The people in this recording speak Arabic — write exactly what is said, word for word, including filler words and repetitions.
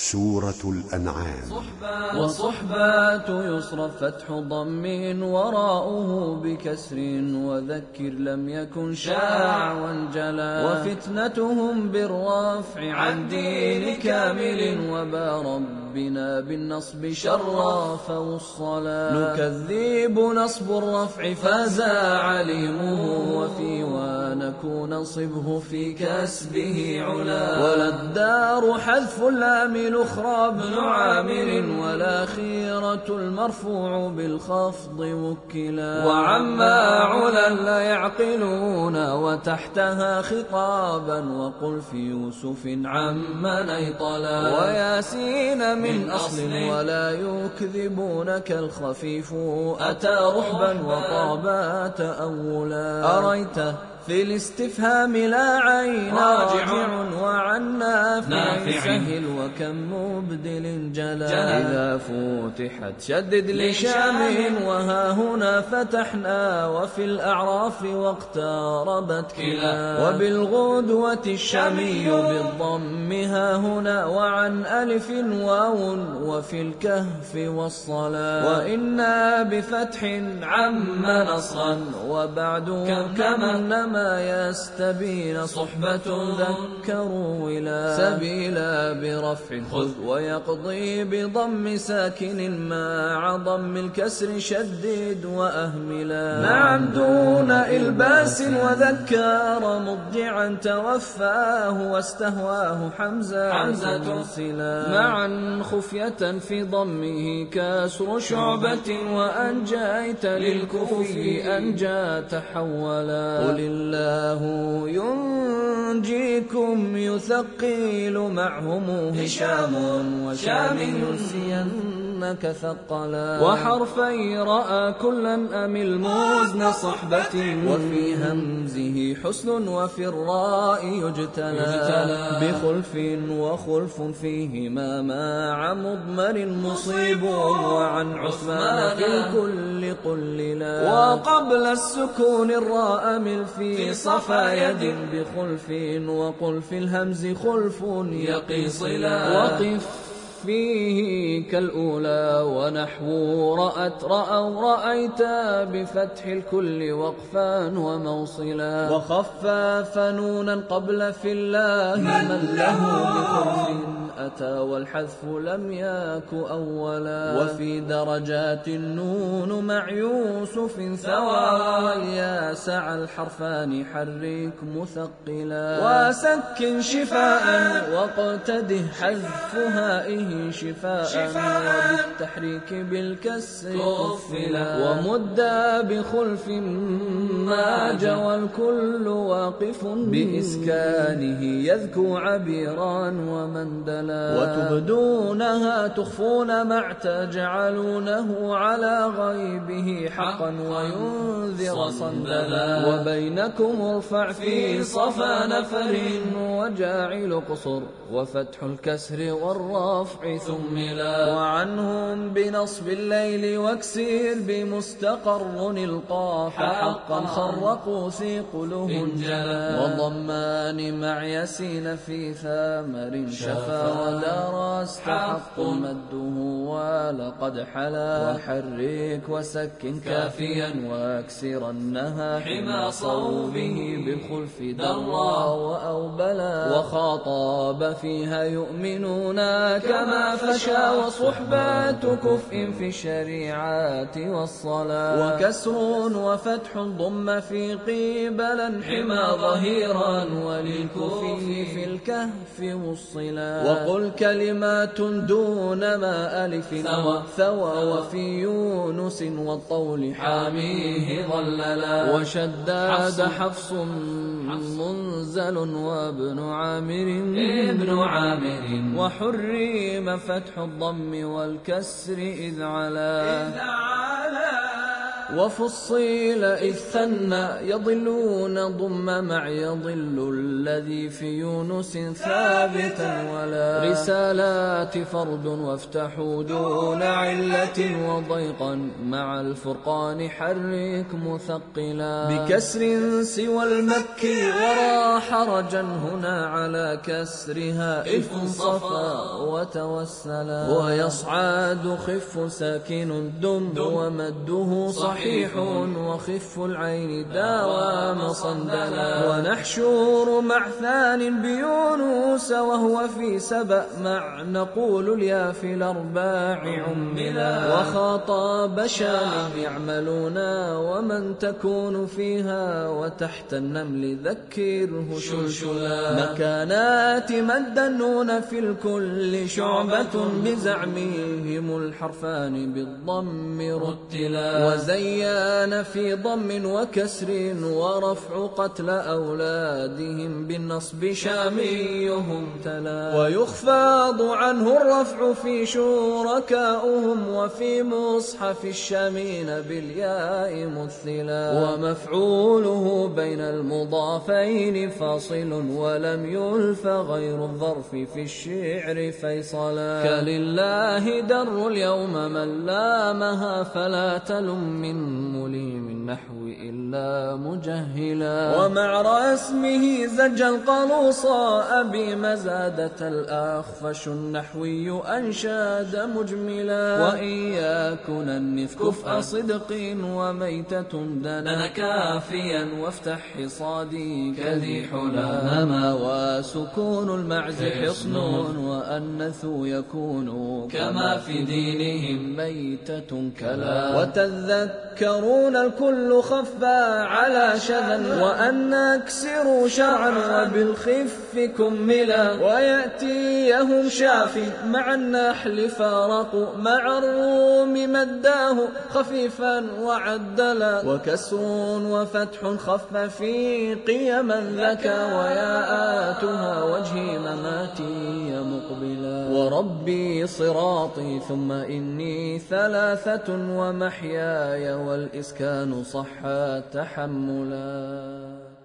سورة الأنعام. وصحبات يصرف فتح ضم وراؤه بكسر وذكر لم يكن شاع وانجلى وفتنتهم بالرفع عن دين كامل وبا ربنا بالنصب شرف والصلاة نكذب نصب الرفع فازا عليمه وفي ونكون صبه في كسبه علا ولا الدار حذف اللام الأخرى بن عامر ولا خيرة المرفوع بالخفض وكلا وعما علا لا يعقلون وتحتها خطابا وقل في يوسف عما نيطلا وياسين من أصل ولا يكذبونك الخفيف أتى رحبا وطابا تأولا أريته في الاستفهام لا عين راجع وعن نافع سهل وكم مبدل جلا إذا فتحت شدد لشام وها هنا فتحنا وفي الأعراف واقتربت كلا وبالغدوة الشامي بالضم ها هنا وعن ألف واو وفي الكهف والصلاة وإنا بفتح عم نصا وبعد كمن ما يستبين صحبة ذكروا ولا سبيلا برفع خذ ويقضي بضم ساكن مع ضم الكسر شدد وأهملا نعم دون إلباس وذكر مضجعا توفاه واستهواه حمزة حمزة صلا معا خفية في ضمه كسر شعبة وأنجيت للكوفي أنجى تحولا قل الله ينجيكم يثقيل معهم هشام وشام ينسينك ثقلا وحرفي رأى كلا أم الموزن صحبة وفي همزه حسن وفي الراء يجتلى بخلف وخلف فيهما مع مضمر مصيب وعن عثمان في الكل قللا وقبل السكون الراء من في صفا يد بخلف وقل في الهمز خلف يقي صلا وقف فيه كالأولى ونحو رأت رأوا رأيت بفتح الكل وقفا وموصلا وخفف نونا قبل في الله من له بخلف أتى والحذف لم يك أولا وفي درجات النون مع يوسف ثوى واليا سعى الحرفان حرك مثقلا وسكن شفاء واقتده حذف هائه شفاء وبالتحريك بالكسر كفلا ومدى بخلف ما جوى الكل واقف بإسكانه يذكو عبيرا ومندلا وتبدونها تخفون مع تجعلونه على غيبه حقا وينذر صندلا وبينكم ارفع في صفا نفر وجاعل قصر وفتح الكسر والرفع ثملا وعنهم بنصب الليل واكسر بمستقر القاف حقا خرقوا ثقله جلا وضمان مع يسين في ثامر شفا ودار استحق مده ولقد حلا وحرك وسكن كافيا واكسرنها حمى صوبه بالخلف درا وأوبلا وخاطاب فيها يؤمنون كما فشا وصحبات كفء في الشريعات والصلاة وكسر وفتح ضم في قبلا حمى ظهيرا وللكفي في الكهف والصلا وقل كلمات دون ما ألف ثوى ثوى وفي يونس والطول حاميه ظللا وشداد حفص منزل وابن عامر ابن عامر وحرم فتح الضم والكسر إذ علا وفصيل إذ ثنى يضلون ضم مع يضل الذي في يونس ثابتا ولا رسالات فرد وافتحوا دون علة وضيقا مع الفرقان حرك مثقلا بكسر سوى المكي ورا حرجا هنا على كسرها إف صفا وتوسلا ويصعد خف ساكن دم ومده صحيح وخف العين داوام صندلا ونحشور مع ثان بيونس وهو في سبأ مع نقول اليا في الأرباع عملا وخاطاب شام يعملون ومن تكون فيها وتحت النمل ذكره شلشلا مكانات مد النون في الكل شعبة بزعمهم الحرفان بالضم رتلا وزيان في ضم وكسر ورفع قتل أولادهم بالنصب شاميهم تلا ويخفض عنه الرفع في شركائهم وفي مصحف الشامين بالياء مثلا ومفعوله بين المضافين فاصل ولم يلف غير الظرف في الشعر فيصلا كلله در اليوم من لامها فلا تلم من مليم النحو إلا مجهلا ومع رسمه زج القلوصا أبي مزادة الأخفش النحوي أنشاد مجملا وإن يكن النث كفء صدق وميتة دنا كافيا وافتح حصادي كذي حلا نما وسكون المعز حصن وأنث يكون كما في دينهم ميتة كلا وتذكرون الكل خفى على شذا وأن نكسروا شرعا وبالخف كملا ويأتيهم شافي مع النحل فارقوا مع الروم مداه خفيفا وعدلا وكسر وفتح خف في قيما ذكى وياءاتها وجهي مماتي مقبلا وربي صراطي ثم إني ثلاثة ومحياي والإسكان صح تحملا.